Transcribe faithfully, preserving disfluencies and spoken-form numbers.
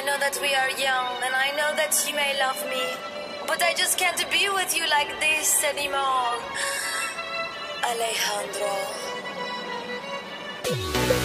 know that we are young, and I know that you may love me, but I just can't be with you like this anymore. Alejandro.